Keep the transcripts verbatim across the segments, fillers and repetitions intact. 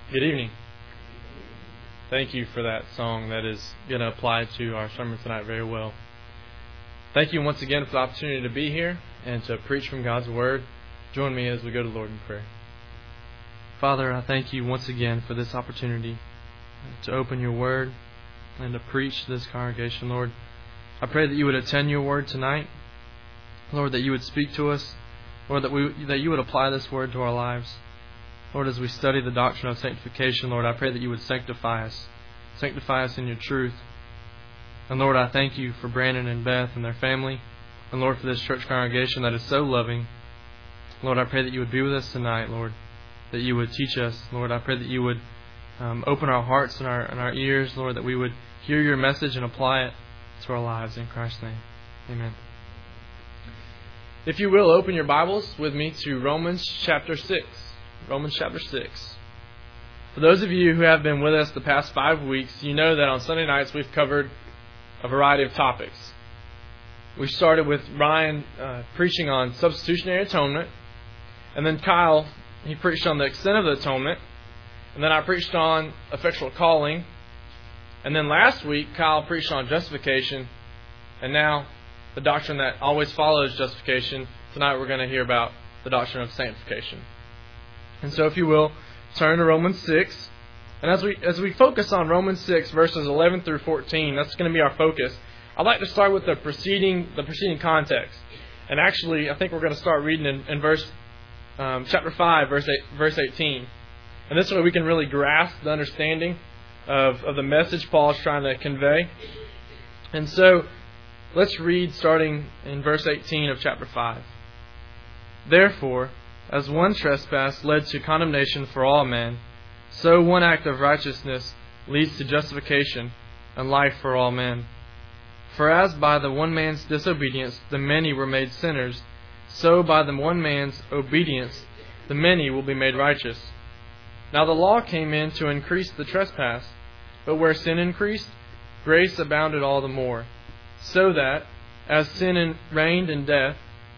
Good evening. Thank you for that song that is going to apply to our sermon tonight very well. Thank you once again for the opportunity to be here and to preach from God's Word. Join me as we go to the Lord in prayer. Father, I thank you once again for this opportunity to open your Word and to preach to this congregation, Lord. I pray that you would attend your Word tonight. Lord, that you would speak to us. Lord, that we that you would apply this Word to our lives. Lord, as we study the doctrine of sanctification, Lord, I pray that you would sanctify us. Sanctify us in your truth. And Lord, I thank you for Brandon and Beth and their family. And Lord, for this church congregation that is so loving. Lord, I pray that you would be with us tonight, Lord. That you would teach us. Lord, I pray that you would um, open our hearts and our, and our ears, Lord, that we would hear your message and apply it to our lives. In Christ's name, amen. If you will, open your Bibles with me to Romans chapter six. Romans chapter six. For those of you who have been with us the past five weeks, you know that on Sunday nights we've covered a variety of topics. We started with Ryan uh, preaching on substitutionary atonement, and then Kyle, he preached on the extent of the atonement, and then I preached on effectual calling, and then last week Kyle preached on justification, and now the doctrine that always follows justification. Tonight we're going to hear about the doctrine of sanctification. And so if you will, turn to Romans six. And as we as we focus on Romans six, verses eleven through fourteen, that's going to be our focus. I'd like to start with the preceding the preceding context. And actually, I think we're going to start reading in, in verse um, chapter five, verse eight, verse eighteen. And this way we can really grasp the understanding of, of the message Paul is trying to convey. And so let's read starting in verse eighteen of chapter five. Therefore, as one trespass led to condemnation for all men, so one act of righteousness leads to justification and life for all men. For as by the one man's disobedience the many were made sinners, so by the one man's obedience the many will be made righteous. Now the law came in to increase the trespass, but where sin increased, grace abounded all the more, so that, as sin reigned in death,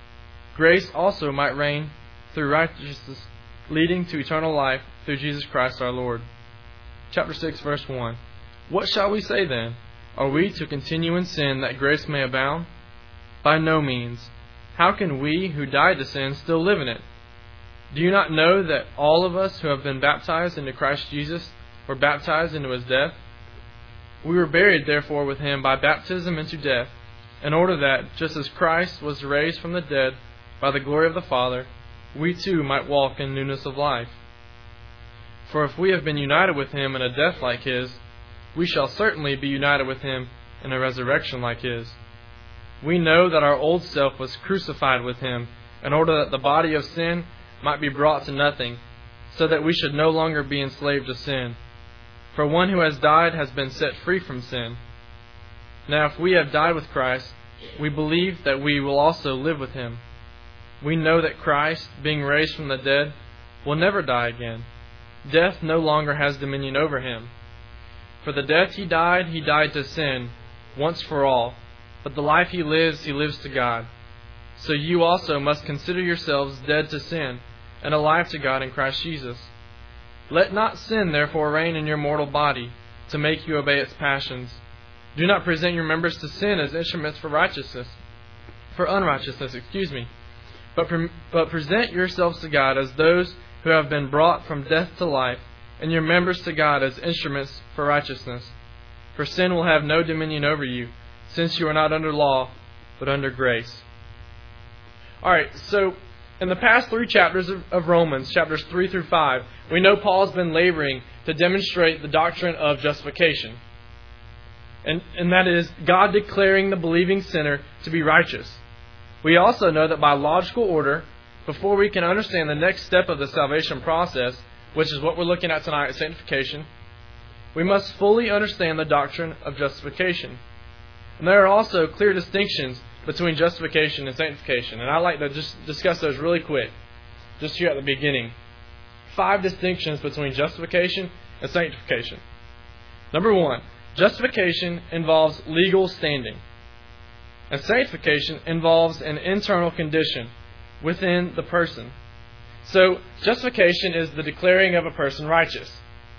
grace also might reign through righteousness, leading to eternal life through Jesus Christ our Lord. Chapter six, verse one. What shall we say then? Are we to continue in sin that grace may abound? By no means. How can we who died to sin still live in it? Do you not know that all of us who have been baptized into Christ Jesus were baptized into his death? We were buried therefore with him by baptism into death, in order that, just as Christ was raised from the dead by the glory of the Father, we too might walk in newness of life. For if we have been united with him in a death like his, we shall certainly be united with him in a resurrection like his. We know that our old self was crucified with him, in order that the body of sin might be brought to nothing, so that we should no longer be enslaved to sin. For one who has died has been set free from sin. Now if we have died with Christ, we believe that we will also live with him. We know that Christ, being raised from the dead, will never die again. Death no longer has dominion over him. For the death he died, he died to sin, once for all. But the life he lives, he lives to God. So you also must consider yourselves dead to sin, and alive to God in Christ Jesus. Let not sin therefore reign in your mortal body, to make you obey its passions. Do not present your members to sin as instruments for righteousness, for unrighteousness, excuse me. But, pre- but present yourselves to God as those who have been brought from death to life, and your members to God as instruments for righteousness. For sin will have no dominion over you, since you are not under law, but under grace. Alright, so in the past three chapters of, of Romans, chapters three through five, we know Paul has been laboring to demonstrate the doctrine of justification. And, and that is God declaring the believing sinner to be righteous. We also know that by logical order, before we can understand the next step of the salvation process, which is what we're looking at tonight, sanctification, we must fully understand the doctrine of justification. And there are also clear distinctions between justification and sanctification. And I'd like to just discuss those really quick, just here at the beginning. Five distinctions between justification and sanctification. Number one, justification involves legal standing. And sanctification involves an internal condition within the person. So, justification is the declaring of a person righteous.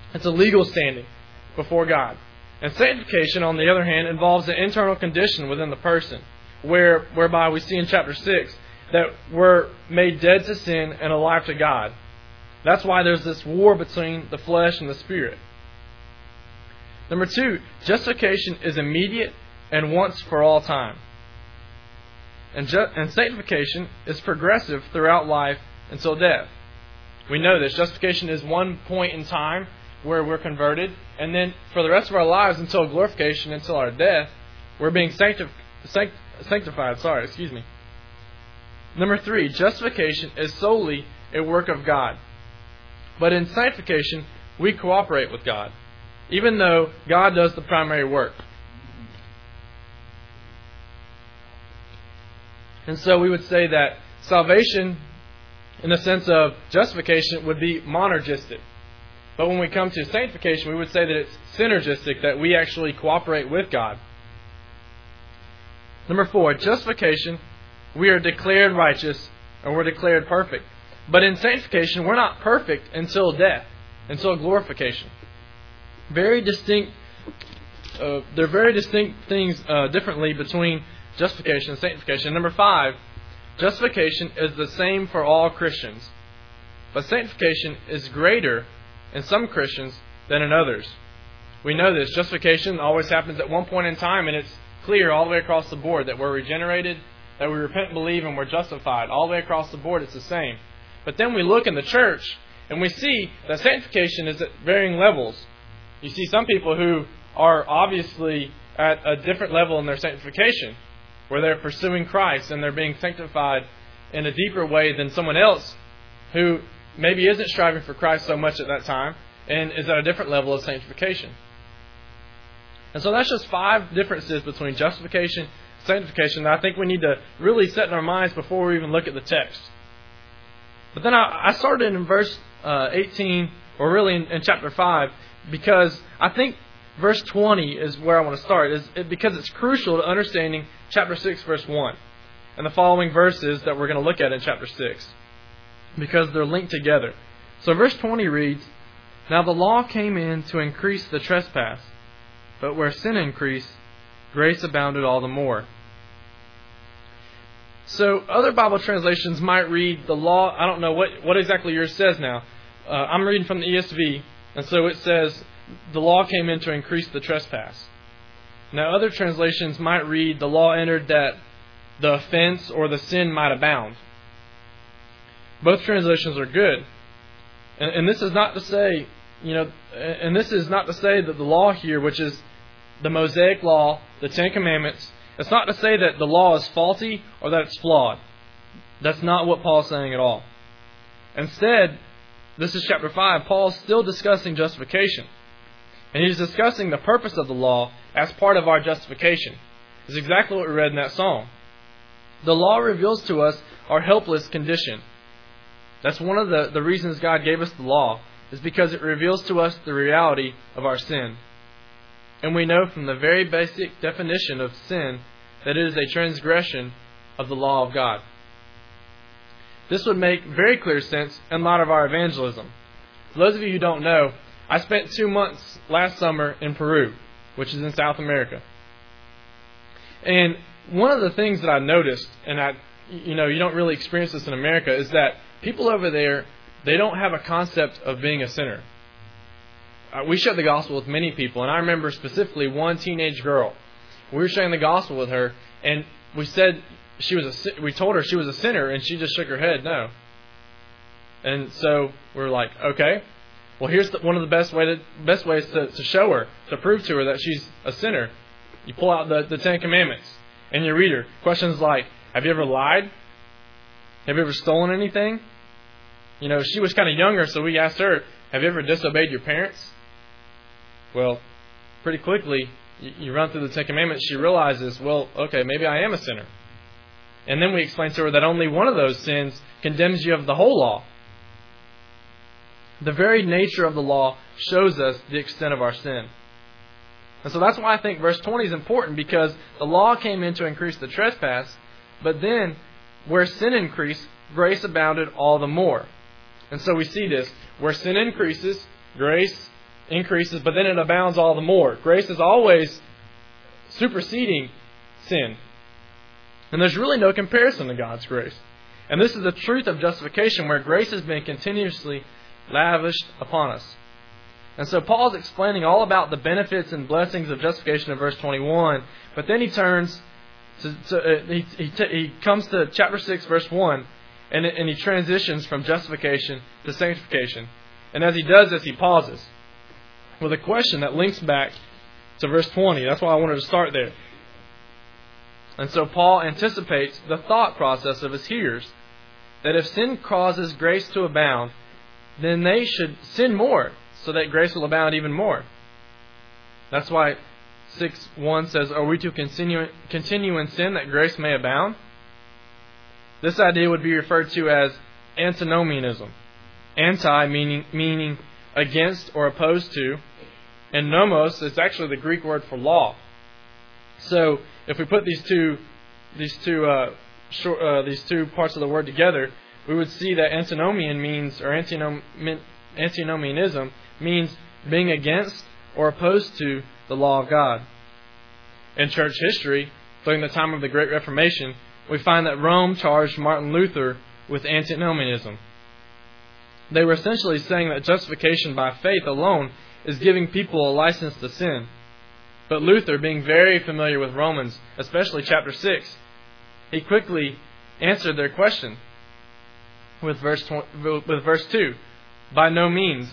It's a legal standing before God. And sanctification, on the other hand, involves an internal condition within the person, where whereby we see in chapter six that we're made dead to sin and alive to God. That's why there's this war between the flesh and the spirit. Number two, justification is immediate and once for all time. And, ju- and sanctification is progressive throughout life until death. We know this. Justification is one point in time where we're converted, and then for the rest of our lives until glorification, until our death, we're being sanctif- sanct- sanctified. Sorry, excuse me. Number three, justification is solely a work of God. But in sanctification, we cooperate with God, even though God does the primary work. And so we would say that salvation, in the sense of justification, would be monergistic. But when we come to sanctification, we would say that it's synergistic, that we actually cooperate with God. Number four, justification, we are declared righteous and we're declared perfect. But in sanctification, we're not perfect until death, until glorification. Very distinct, uh, they're very distinct things uh, differently between justification and sanctification. Number five, justification is the same for all Christians. But sanctification is greater in some Christians than in others. We know this. Justification always happens at one point in time, and it's clear all the way across the board that we're regenerated, that we repent and believe, and we're justified. All the way across the board, it's the same. But then we look in the church, and we see that sanctification is at varying levels. You see some people who are obviously at a different level in their sanctification, where they're pursuing Christ and they're being sanctified in a deeper way than someone else who maybe isn't striving for Christ so much at that time and is at a different level of sanctification. And so that's just five differences between justification and sanctification that I think we need to really set in our minds before we even look at the text. But then I, I started in verse uh, eighteen, or really in, in chapter five, because I think verse twenty is where I want to start, is it, because it's crucial to understanding chapter six, verse one, and the following verses that we're going to look at in chapter six, because they're linked together. So verse twenty reads, "Now the law came in to increase the trespass, but where sin increased, grace abounded all the more." So other Bible translations might read the law. I don't know what, what exactly yours says now. Uh, I'm reading from the E S V, and so it says, "The law came in to increase the trespass." Now other translations might read, "The law entered that the offense or the sin might abound." Both translations are good. And, and this is not to say, you know, and this is not to say that the law here, which is the Mosaic law, the Ten Commandments, it's not to say that the law is faulty or that it's flawed. That's not what Paul's saying at all. Instead, this is chapter five, Paul's still discussing justification. And he's discussing the purpose of the law as part of our justification. It's exactly what we read in that psalm. The law reveals to us our helpless condition. That's one of the, the reasons God gave us the law, is because it reveals to us the reality of our sin. And we know from the very basic definition of sin that it is a transgression of the law of God. This would make very clear sense in light of our evangelism. For those of you who don't know, I spent two months last summer in Peru, which is in South America. And one of the things that I noticed, and I, you know, you don't really experience this in America, is that people over there, they don't have a concept of being a sinner. Uh, we shared the gospel with many people, and I remember specifically one teenage girl. We were sharing the gospel with her, and we said she was a. We told her she was a sinner, and she just shook her head, no. And so we're like, okay, well, here's the, one of the best way to, best ways to, to show her, to prove to her that she's a sinner. You pull out the, the Ten Commandments, and you read her questions like, "Have you ever lied? Have you ever stolen anything?" You know, she was kind of younger, so we asked her, "Have you ever disobeyed your parents?" Well, pretty quickly, you run through the Ten Commandments, she realizes, well, okay, maybe I am a sinner. And then we explain to her that only one of those sins condemns you of the whole law. The very nature of the law shows us the extent of our sin. And so that's why I think verse twenty is important, because the law came in to increase the trespass, but then where sin increased, grace abounded all the more. And so we see this. Where sin increases, grace increases, but then it abounds all the more. Grace is always superseding sin. And there's really no comparison to God's grace. And this is the truth of justification, where grace has been continuously lavished upon us. And so Paul's explaining all about the benefits and blessings of justification in verse twenty-one, but then he turns to, to uh, he he, t- he comes to chapter six, verse one, and and he transitions from justification to sanctification. And as he does this, he pauses with a question that links back to verse twenty. That's why I wanted to start there. And so Paul anticipates the thought process of his hearers, that if sin causes grace to abound, then they should sin more, so that grace will abound even more. That's why six one says, are we to continue, continue in sin that grace may abound? This idea would be referred to as antinomianism. Anti meaning, meaning against or opposed to. And nomos is actually the Greek word for law. So if we put these two, these two, uh, short, uh, these two parts of the word together, we would see that antinomian means, or antinom, antinomianism means being against or opposed to the law of God. In church history, during the time of the Great Reformation, we find that Rome charged Martin Luther with antinomianism. They were essentially saying that justification by faith alone is giving people a license to sin. But Luther, being very familiar with Romans, especially chapter six, he quickly answered their question with verse with verse two. By no means.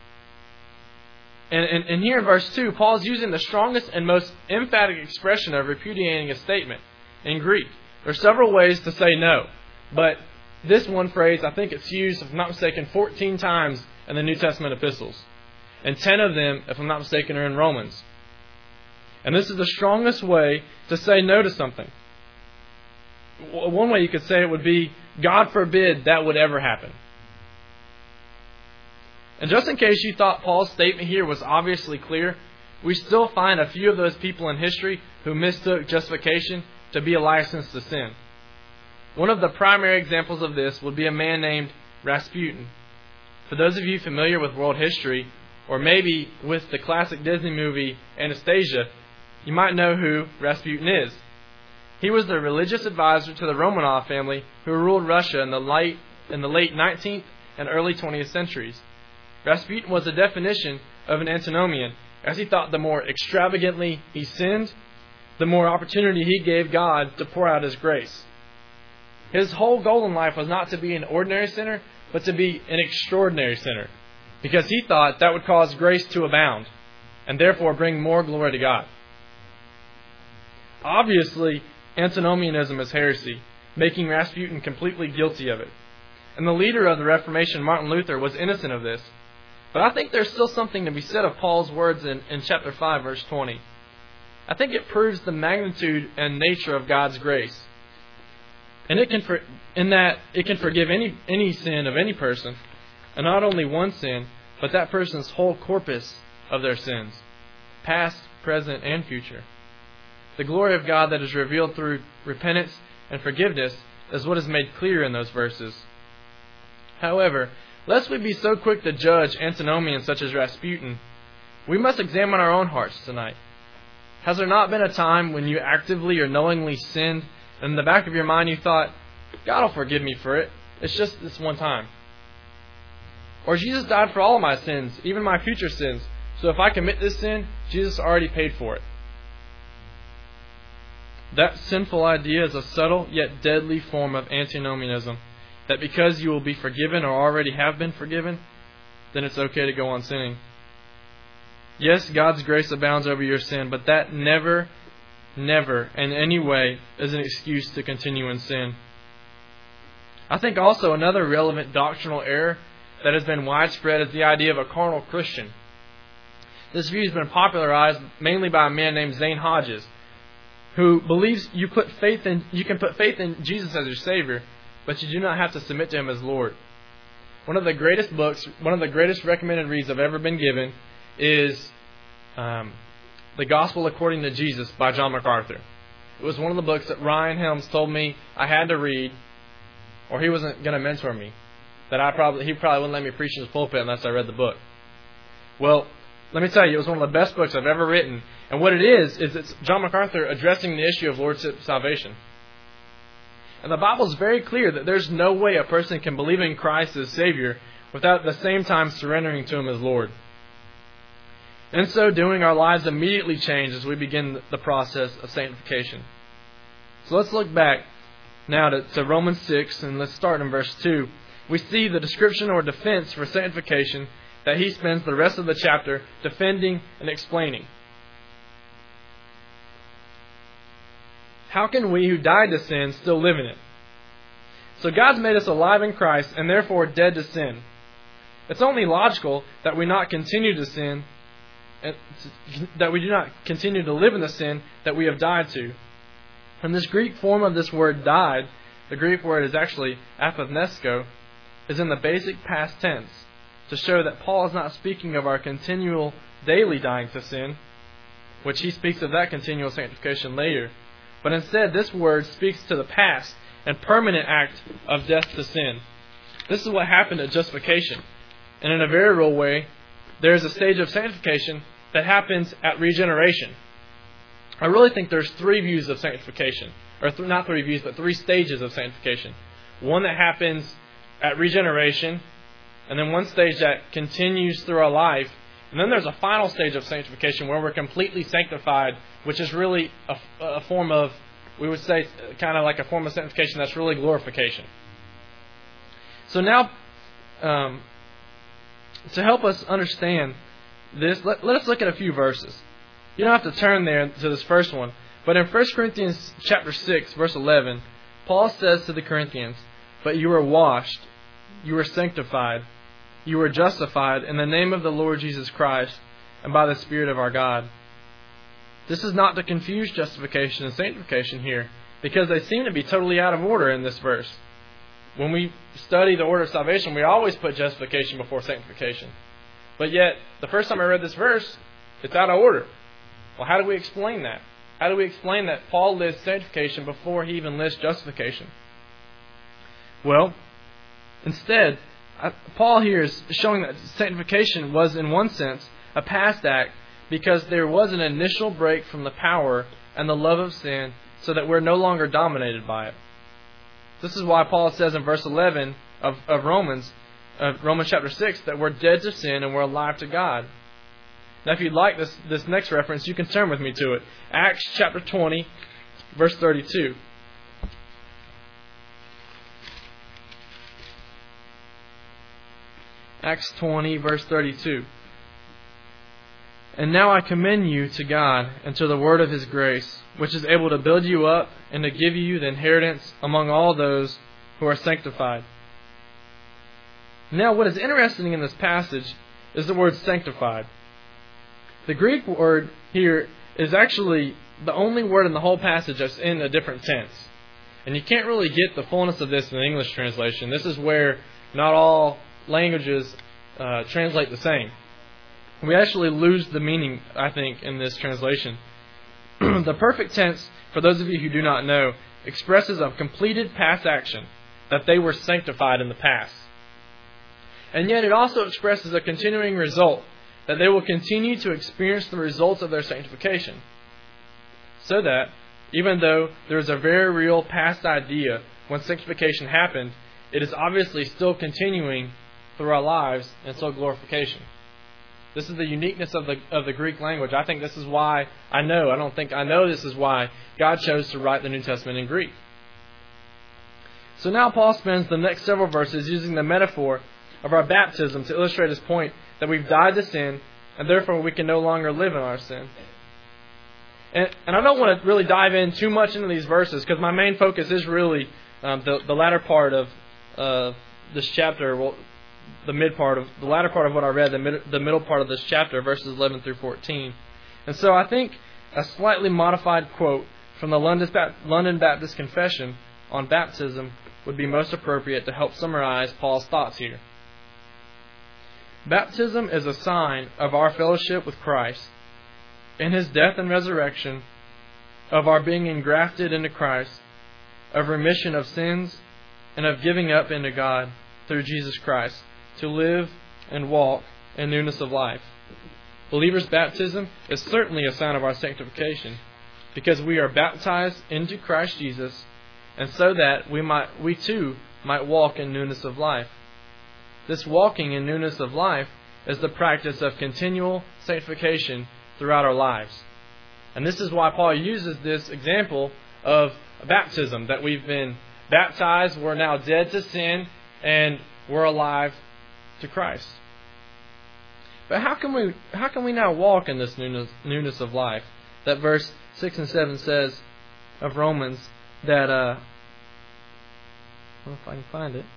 And, and, and here in verse two, Paul's using the strongest and most emphatic expression of repudiating a statement in Greek. There are several ways to say no, but this one phrase, I think it's used, if I'm not mistaken, fourteen times in the New Testament epistles. And ten of them, if I'm not mistaken, are in Romans. And this is the strongest way to say no to something. One way you could say it would be, God forbid that would ever happen. And just in case you thought Paul's statement here was obviously clear, we still find a few of those people in history who mistook justification to be a license to sin. One of the primary examples of this would be a man named Rasputin. For those of you familiar with world history, or maybe with the classic Disney movie Anastasia, you might know who Rasputin is. He was the religious advisor to the Romanov family who ruled Russia in the late, in the late nineteenth and early twentieth centuries. Rasputin was the definition of an antinomian, as he thought the more extravagantly he sinned, the more opportunity he gave God to pour out His grace. His whole goal in life was not to be an ordinary sinner, but to be an extraordinary sinner, because he thought that would cause grace to abound, and therefore bring more glory to God. Obviously, antinomianism is heresy, making Rasputin completely guilty of it. And the leader of the Reformation, Martin Luther, was innocent of this. But I think there's still something to be said of Paul's words in, in chapter five, verse twenty. I think it proves the magnitude and nature of God's grace. And it can, for, in that it can forgive any, any sin of any person, and not only one sin, but that person's whole corpus of their sins, past, present, and future. The glory of God that is revealed through repentance and forgiveness is what is made clear in those verses. However, lest we be so quick to judge antinomians such as Rasputin, we must examine our own hearts tonight. Has there not been a time when you actively or knowingly sinned, and in the back of your mind you thought, God will forgive me for it, it's just this one time? Or Jesus died for all of my sins, even my future sins, so if I commit this sin, Jesus already paid for it. That sinful idea is a subtle yet deadly form of antinomianism, that because you will be forgiven or already have been forgiven, then it's okay to go on sinning. Yes, God's grace abounds over your sin, but that never, never in any way is an excuse to continue in sin. I think also another relevant doctrinal error that has been widespread is the idea of a carnal Christian. This view has been popularized mainly by a man named Zane Hodges, who believes you put faith in you can put faith in Jesus as your Savior, but you do not have to submit to Him as Lord. One of the greatest books, one of the greatest recommended reads I've ever been given is um, The Gospel According to Jesus by John MacArthur. It was one of the books that Ryan Helms told me I had to read, or he wasn't going to mentor me. That I probably he probably wouldn't let me preach in his pulpit unless I read the book. Well, let me tell you, it was one of the best books I've ever written. And what it is, is it's John MacArthur addressing the issue of Lordship salvation. And the Bible is very clear that there's no way a person can believe in Christ as Savior without at the same time surrendering to Him as Lord. In so doing, our lives immediately change as we begin the process of sanctification. So let's look back now to, to Romans six, and let's start in verse two. We see the description or defense for sanctification that he spends the rest of the chapter defending and explaining. How can we who died to sin still live in it? So God's made us alive in Christ and therefore dead to sin. It's only logical that we not continue to sin, that we do not continue to live in the sin that we have died to. And this Greek form of this word died, the Greek word is actually apothnesko, is in the basic past tense to show that Paul is not speaking of our continual daily dying to sin, which he speaks of that continual sanctification later. But instead, this word speaks to the past and permanent act of death to sin. This is what happened at justification. And in a very real way, there is a stage of sanctification that happens at regeneration. I really think there's three views of sanctification. Or th- not three views, but three stages of sanctification. One that happens at regeneration, and then one stage that continues through our life. And then there's a final stage of sanctification where we're completely sanctified, which is really a, a form of, we would say, kind of like a form of sanctification that's really glorification. So now, um, to help us understand this, let, let us look at a few verses. You don't have to turn there to this first one. But in First Corinthians chapter six, verse eleven, Paul says to the Corinthians, "But you were washed, you were sanctified, you were justified in the name of the Lord Jesus Christ and by the Spirit of our God." This is not to confuse justification and sanctification here, because they seem to be totally out of order in this verse. When we study the order of salvation, we always put justification before sanctification. But yet, the first time I read this verse, it's out of order. Well, how do we explain that? How do we explain that Paul lists sanctification before he even lists justification? Well, instead, Paul here is showing that sanctification was, in one sense, a past act because there was an initial break from the power and the love of sin so that we're no longer dominated by it. This is why Paul says in verse eleven of, of Romans, of Romans chapter six, that we're dead to sin and we're alive to God. Now, if you'd like this, this next reference, you can turn with me to it. Acts chapter twenty, verse thirty-two. Acts twenty, verse thirty-two. "And now I commend you to God and to the word of His grace, which is able to build you up and to give you the inheritance among all those who are sanctified." Now, what is interesting in this passage is the word sanctified. The Greek word here is actually the only word in the whole passage that's in a different tense. And you can't really get the fullness of this in the English translation. This is where not all languages uh, translate the same. We actually lose the meaning, I think, in this translation. The perfect tense, for those of you who do not know, expresses a completed past action, that they were sanctified in the past. And yet it also expresses a continuing result, that they will continue to experience the results of their sanctification. So that, even though there is a very real past idea when sanctification happened, it is obviously still continuing through our lives until glorification. This is the uniqueness of the of the Greek language. I think this is why, I know, I don't think I know this is why God chose to write the New Testament in Greek. So now Paul spends the next several verses using the metaphor of our baptism to illustrate his point that we've died to sin and therefore we can no longer live in our sin. And, and I don't want to really dive in too much into these verses because my main focus is really um, the, the latter part of uh, this chapter, well, the mid part of the latter part of what I read, the, mid, the middle part of this chapter, verses eleven through fourteen. And so I think a slightly modified quote from the London Baptist Confession on baptism would be most appropriate to help summarize Paul's thoughts here. "Baptism is a sign of our fellowship with Christ in His death and resurrection, of our being engrafted into Christ, of remission of sins, and of giving up into God through Jesus Christ, to live and walk in newness of life. Believers' baptism is certainly a sign of our sanctification, because we are baptized into Christ Jesus, and so that we might we too might walk in newness of life. This walking in newness of life is the practice of continual sanctification throughout our lives. And this is why Paul uses this example of baptism, that we've been baptized, we're now dead to sin, and we're alive to Christ. But how can we how can we now walk in this newness, newness of life? That verse six and seven says of Romans that uh, I don't know if I can find it.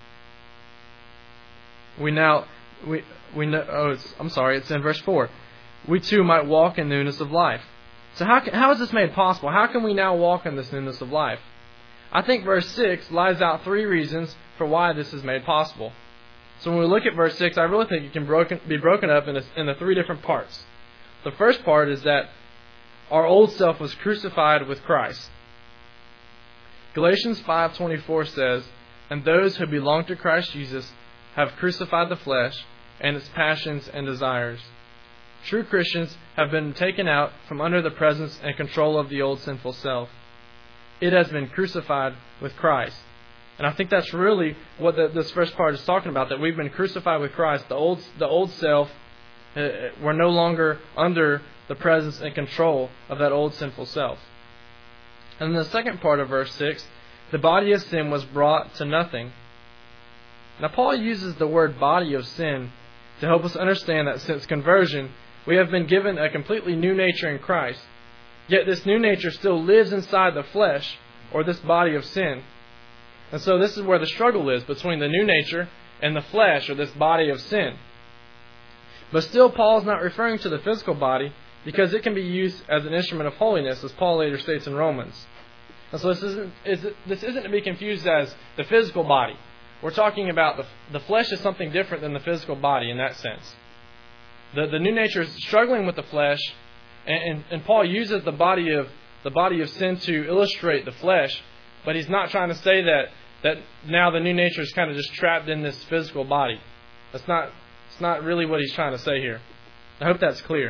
We now we we know. Oh, it's, I'm sorry. It's in verse four. We too might walk in newness of life. So how can, how is this made possible? How can we now walk in this newness of life? I think verse six lies out three reasons for why this is made possible. So when we look at verse six, I really think it can broken, be broken up in, a, in the three different parts. The first part is that our old self was crucified with Christ. Galatians five twenty-four says, "And those who belong to Christ Jesus have crucified the flesh and its passions and desires." True Christians have been taken out from under the presence and control of the old sinful self. It has been crucified with Christ. And I think that's really what the, this first part is talking about, that we've been crucified with Christ. The old, the old self, uh, we're no longer under the presence and control of that old sinful self. And in the second part of verse six, the body of sin was brought to nothing. Now Paul uses the word body of sin to help us understand that since conversion, we have been given a completely new nature in Christ. Yet this new nature still lives inside the flesh, or this body of sin. And so this is where the struggle is between the new nature and the flesh, or this body of sin. But still, Paul is not referring to the physical body, because it can be used as an instrument of holiness, as Paul later states in Romans. And so this isn't, this isn't to be confused as the physical body. We're talking about the, the flesh is something different than the physical body in that sense. The, the new nature is struggling with the flesh, and, and, and Paul uses the body of the body of sin to illustrate the flesh, but he's not trying to say that, that now the new nature is kind of just trapped in this physical body. That's not, it's not really what he's trying to say here. I hope that's clear.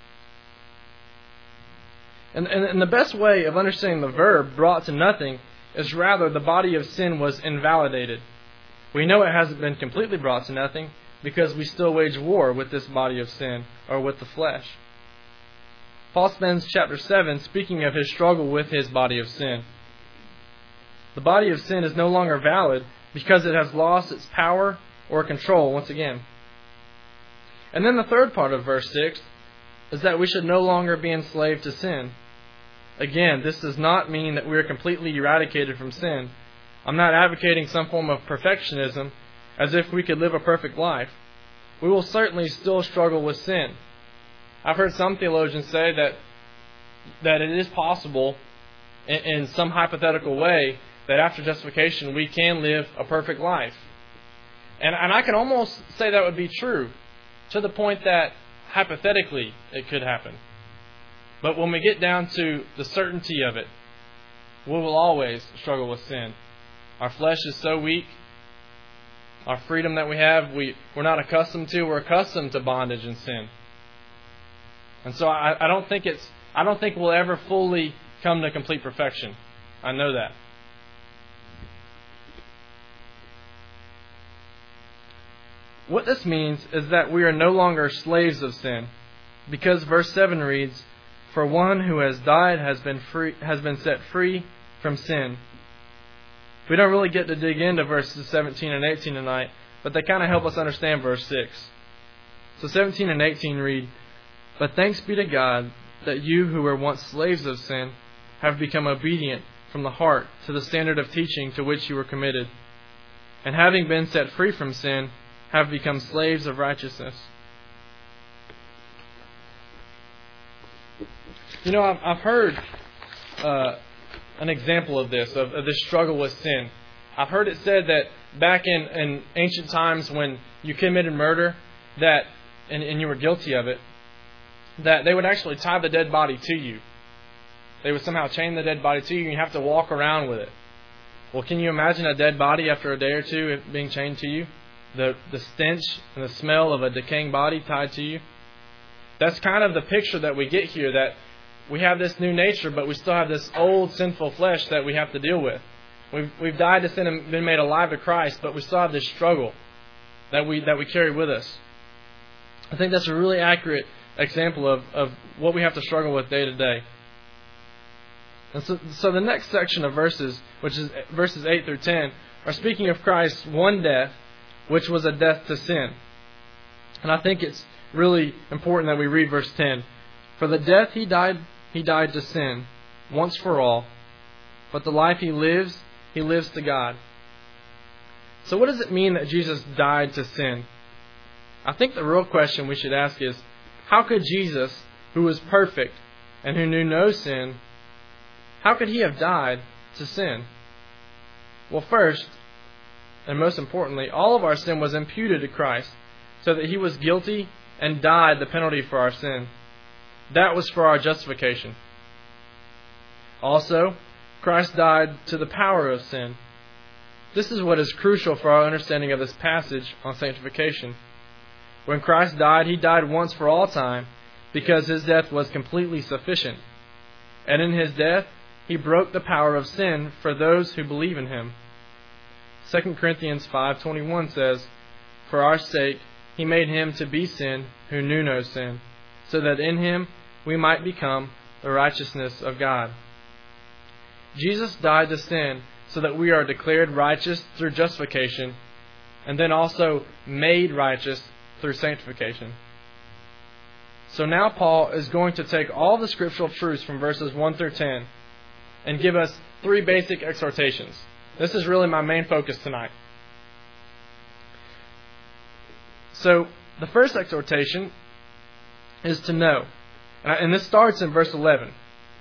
And, and, and the best way of understanding the verb brought to nothing is rather the body of sin was invalidated. We know it hasn't been completely brought to nothing because we still wage war with this body of sin, or with the flesh. Paul spends chapter seven speaking of his struggle with his body of sin. The body of sin is no longer valid because it has lost its power or control once again. And then the third part of verse six is that we should no longer be enslaved to sin. Again, this does not mean that we are completely eradicated from sin. I'm not advocating some form of perfectionism as if we could live a perfect life. We will certainly still struggle with sin. I've heard some theologians say that that it is possible in, in some hypothetical way that after justification we can live a perfect life. And, and I can almost say that would be true to the point that hypothetically it could happen. But when we get down to the certainty of it, we will always struggle with sin. Our flesh is so weak. Our freedom that we have, we, we're not accustomed to. We're accustomed to bondage and sin. And so I, I don't think it's I don't think we'll ever fully come to complete perfection. I know that. What this means is that we are no longer slaves of sin, because verse seven reads, "For one who has died has been free has been set free from sin." We don't really get to dig into verses seventeen and eighteen tonight, but they kind of help us understand verse six. So seventeen and eighteen read, "But thanks be to God that you who were once slaves of sin have become obedient from the heart to the standard of teaching to which you were committed, and having been set free from sin, have become slaves of righteousness." You know, I've, I've heard uh, an example of this, of, of this struggle with sin. I've heard it said that back in, in ancient times when you committed murder, that and, and you were guilty of it, that they would actually tie the dead body to you. They would somehow chain the dead body to you, and you have to walk around with it. Well, can you imagine a dead body after a day or two being chained to you? The the stench and the smell of a decaying body tied to you. That's kind of the picture that we get here, that we have this new nature, but we still have this old sinful flesh that we have to deal with. We've, we've died to sin and been made alive to Christ, but we still have this struggle that we that we carry with us. I think that's a really accurate example of, of what we have to struggle with day to day. And so, so the next section of verses, which is verses eight through ten, are speaking of Christ's one death, which was a death to sin. And I think it's really important that we read verse ten. For the death he died, he died to sin, once for all. But the life he lives, he lives to God. So what does it mean that Jesus died to sin? I think the real question we should ask is, how could Jesus, who was perfect and who knew no sin, how could he have died to sin? Well, first, and most importantly, all of our sin was imputed to Christ, so that he was guilty and died the penalty for our sin. That was for our justification. Also, Christ died to the power of sin. This is what is crucial for our understanding of this passage on sanctification. When Christ died, he died once for all time, because his death was completely sufficient. And in his death, he broke the power of sin for those who believe in him. Second Corinthians five twenty-one says, For our sake he made him to be sin who knew no sin, so that in him we might become the righteousness of God. Jesus died to sin so that we are declared righteous through justification, and then also made righteous through sanctification. So now Paul is going to take all the scriptural truths from verses one through ten and give us three basic exhortations. This is really my main focus tonight. So the first exhortation is to know. And this starts in verse eleven.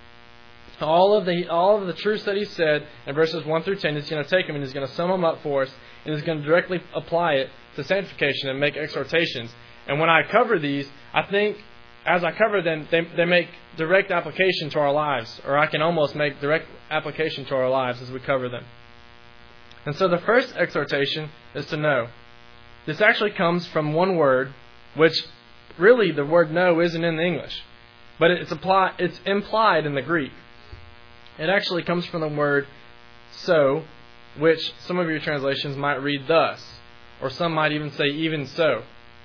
All of the all of the truths that he said in verses one through ten, he's going to take them and he's going to sum them up for us, and he's going to directly apply it to sanctification and make exhortations. And when I cover these, I think as I cover them, they, they make direct application to our lives, or I can almost make direct application to our lives as we cover them. And so the first exhortation is to know. This actually comes from one word, which really the word know isn't in the English, but it's apply, it's implied in the Greek. It actually comes from the word so, which some of your translations might read thus, or some might even say even so.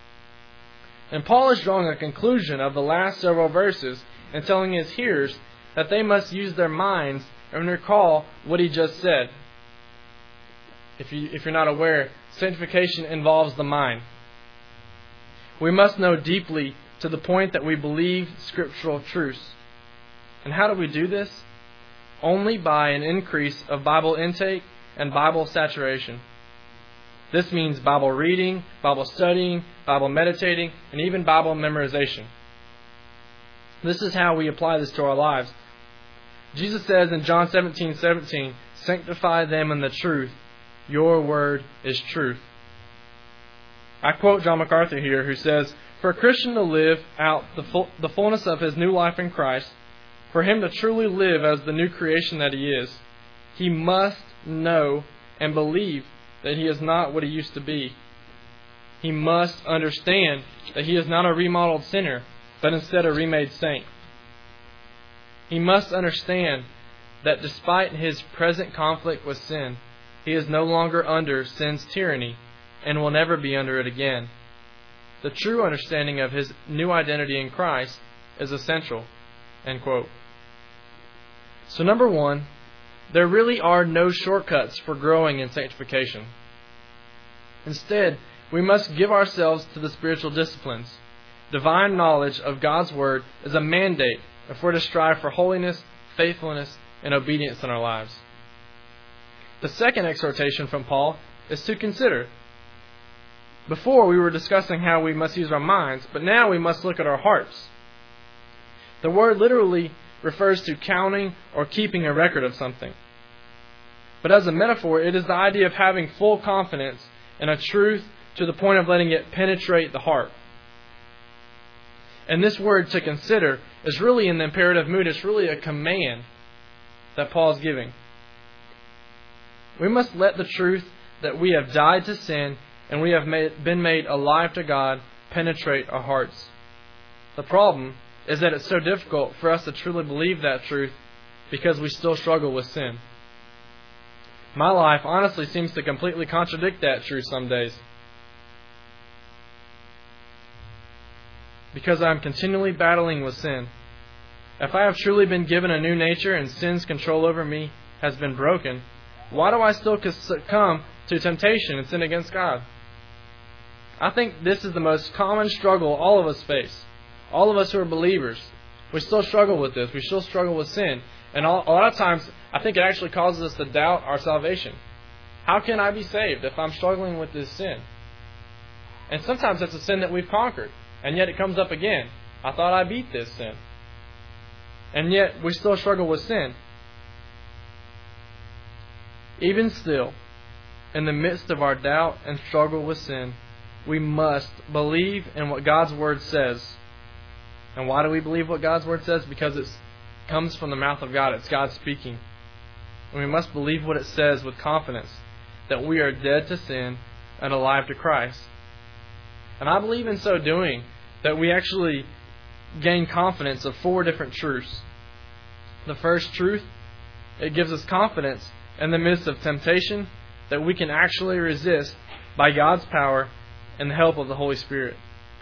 And Paul is drawing a conclusion of the last several verses and telling his hearers that they must use their minds and recall what he just said. If you, if you're not aware, sanctification involves the mind. We must know deeply to the point that we believe scriptural truths. And how do we do this? Only by an increase of Bible intake and Bible saturation. This means Bible reading, Bible studying, Bible meditating, and even Bible memorization. This is how we apply this to our lives. Jesus says in John seventeen seventeen, Sanctify them in the truth. Your word is truth. I quote John MacArthur here, who says, For a Christian to live out the, full, the fullness of his new life in Christ, for him to truly live as the new creation that he is, he must know and believe that he is not what he used to be. He must understand that he is not a remodeled sinner, but instead a remade saint. He must understand that despite his present conflict with sin, he is no longer under sin's tyranny and will never be under it again. The true understanding of his new identity in Christ is essential. End quote. So number one, there really are no shortcuts for growing in sanctification. Instead, we must give ourselves to the spiritual disciplines. Divine knowledge of God's Word is a mandate if we're to strive for holiness, faithfulness, and obedience in our lives. The second exhortation from Paul is to consider. Before, we were discussing how we must use our minds, but now we must look at our hearts. The word literally refers to counting or keeping a record of something. But as a metaphor, it is the idea of having full confidence in a truth to the point of letting it penetrate the heart. And this word to consider is really in the imperative mood. It's really a command that Paul's giving. We must let the truth that we have died to sin and we have made, been made alive to God penetrate our hearts. The problem is that it's so difficult for us to truly believe that truth because we still struggle with sin. My life honestly seems to completely contradict that truth some days, because I'm continually battling with sin. If I have truly been given a new nature and sin's control over me has been broken, why do I still succumb to temptation and sin against God? I think this is the most common struggle all of us face. All of us who are believers, we still struggle with this. We still struggle with sin. And a lot of times, I think it actually causes us to doubt our salvation. How can I be saved if I'm struggling with this sin? And sometimes it's a sin that we've conquered, and yet it comes up again. I thought I beat this sin. And yet we still struggle with sin. Even still, in the midst of our doubt and struggle with sin, we must believe in what God's Word says. And why do we believe what God's Word says? Because it comes from the mouth of God. It's God speaking. And we must believe what it says with confidence, that we are dead to sin and alive to Christ. And I believe in so doing that we actually gain confidence of four different truths. The first truth, it gives us confidence in the midst of temptation that we can actually resist by God's power and the help of the Holy Spirit.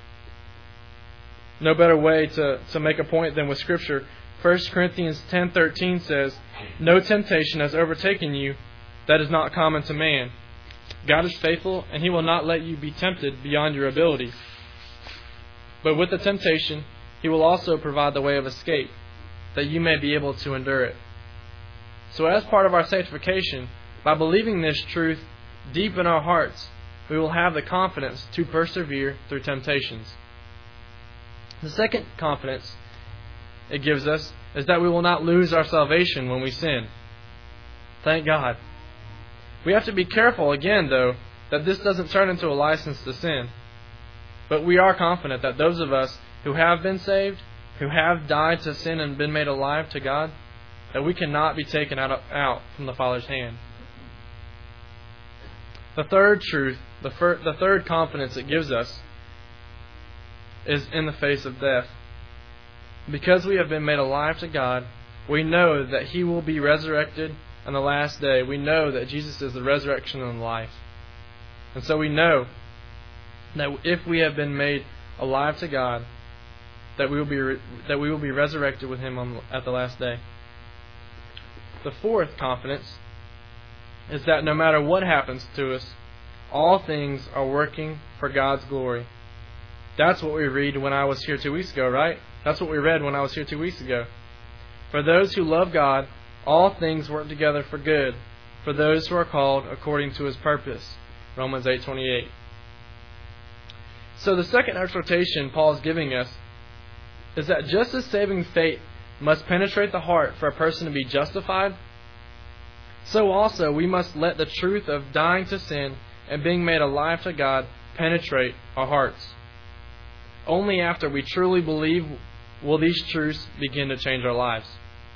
No better way to, to make a point than with Scripture. First Corinthians ten thirteen says, "No temptation has overtaken you that is not common to man. God is faithful, and He will not let you be tempted beyond your ability. But with the temptation, He will also provide the way of escape, that you may be able to endure it." So as part of our sanctification, by believing this truth deep in our hearts, we will have the confidence to persevere through temptations. The second confidence it gives us is that we will not lose our salvation when we sin. Thank God. We have to be careful again, though, that this doesn't turn into a license to sin. But we are confident that those of us who have been saved, who have died to sin and been made alive to God, that we cannot be taken out, of, out from the Father's hand. The third truth, the, fir- the third confidence it gives us is in the face of death. Because we have been made alive to God, we know that He will be resurrected on the last day. We know that Jesus is the resurrection and the life. And so we know that if we have been made alive to God, that we will be re- that we will be resurrected with Him on, at the last day. The fourth confidence is that no matter what happens to us, all things are working for God's glory. That's what we read when I was here two weeks ago, right? That's what we read when I was here two weeks ago. For those who love God, all things work together for good, for those who are called according to His purpose. Romans eight twenty-eight. So the second exhortation Paul is giving us is that just as saving faith must penetrate the heart for a person to be justified, so also we must let the truth of dying to sin and being made alive to God penetrate our hearts. Only after we truly believe will these truths begin to change our lives.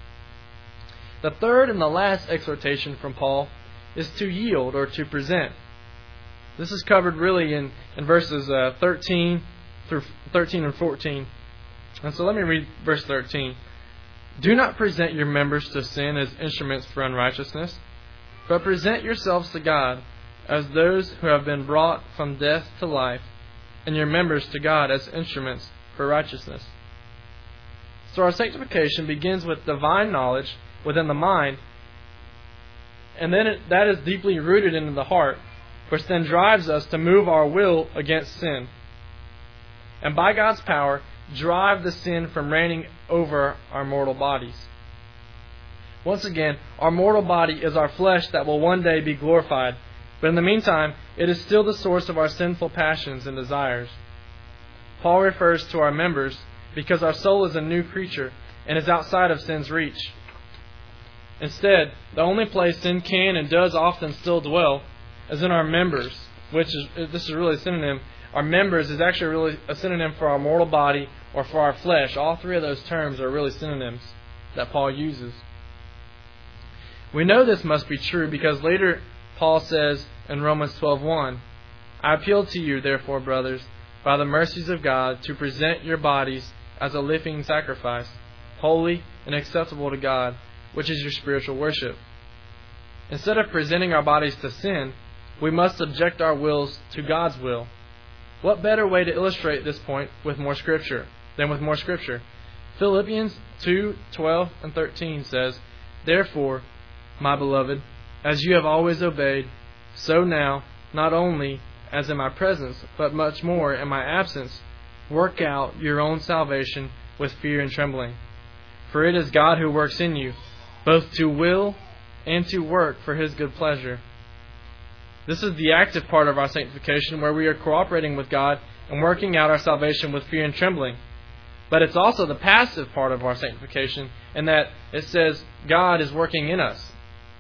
The third and the last exhortation from Paul is to yield or to present. This is covered really in, in verses uh, thirteen through thirteen and fourteen. And so let me read verse thirteen. "Do not present your members to sin as instruments for unrighteousness, but present yourselves to God as those who have been brought from death to life, and your members to God as instruments for righteousness." So our sanctification begins with divine knowledge within the mind, and then it, that is deeply rooted into the heart, which then drives us to move our will against sin. And by God's power, drive the sin from reigning over our mortal bodies. Once again, our mortal body is our flesh that will one day be glorified. But in the meantime, it is still the source of our sinful passions and desires. Paul refers to our members because our soul is a new creature and is outside of sin's reach. Instead, the only place sin can and does often still dwell is in our members, which is, this is really a synonym. Our members is actually really a synonym for our mortal body or for our flesh. All three of those terms are really synonyms that Paul uses. We know this must be true because later Paul says in Romans twelve one, "I appeal to you, therefore, brothers, by the mercies of God, to present your bodies as a living sacrifice, holy and acceptable to God, which is your spiritual worship. Instead of presenting our bodies to sin, we must subject our wills to God's will. What better way to illustrate this point with more scripture than with more scripture? Philippians two twelve and thirteen says, "Therefore, my beloved, as you have always obeyed, so now, not only as in my presence, but much more in my absence, work out your own salvation with fear and trembling. For it is God who works in you, both to will and to work for His good pleasure." This is the active part of our sanctification, where we are cooperating with God and working out our salvation with fear and trembling. But it's also the passive part of our sanctification, in that it says God is working in us.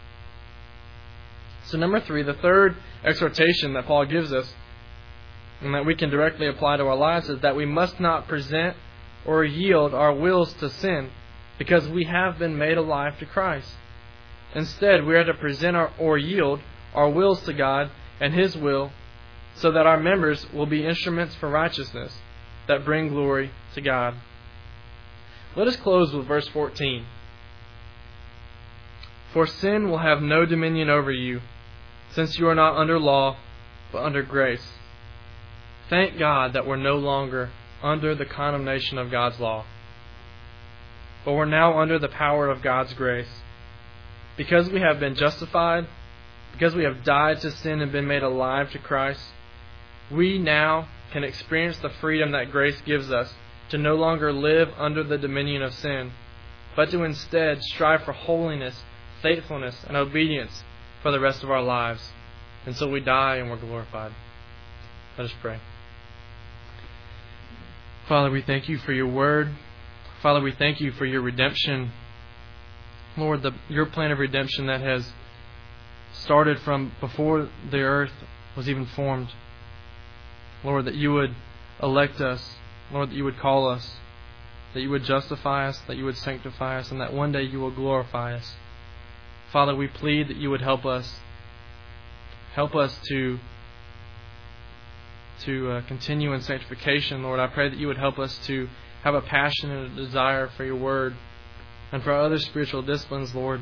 So number three, the third exhortation that Paul gives us, and that we can directly apply to our lives, is that we must not present or yield our wills to sin, because we have been made alive to Christ. Instead, we are to present our, or yield our wills to God and His will, so that our members will be instruments for righteousness that bring glory to God. Let us close with verse fourteen. "For sin will have no dominion over you, since you are not under law, but under grace." Thank God that we're no longer under the condemnation of God's law, but we're now under the power of God's grace. Because we have been justified, because we have died to sin and been made alive to Christ, we now can experience the freedom that grace gives us to no longer live under the dominion of sin, but to instead strive for holiness, faithfulness, and obedience for the rest of our lives until we die and we're glorified. Let us pray. Father, we thank you for your word. Father, we thank you for your redemption. Lord, the, your plan of redemption that has started from before the earth was even formed. Lord, that you would elect us. Lord, that you would call us. That you would justify us. That you would sanctify us. And that one day you will glorify us. Father, we plead that you would help us. Help us to, to uh, continue in sanctification. Lord, I pray that you would help us to have a passion and a desire for your word and for other spiritual disciplines, Lord,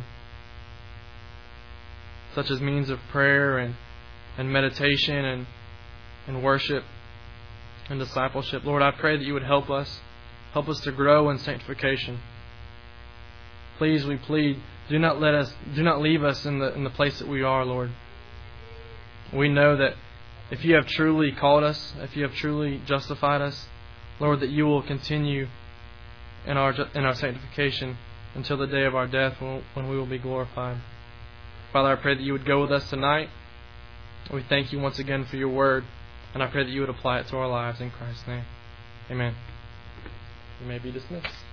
such as means of prayer and, and meditation and, and worship and discipleship. Lord, I pray that you would help us. Help us to grow in sanctification. Please, we plead, do not let us, do not leave us in the in the place that we are, Lord. We know that if you have truly called us, if you have truly justified us, Lord, that you will continue in our in our sanctification until the day of our death, when, when we will be glorified. Father, I pray that you would go with us tonight. We thank you once again for your word, and I pray that you would apply it to our lives in Christ's name. Amen. You may be dismissed.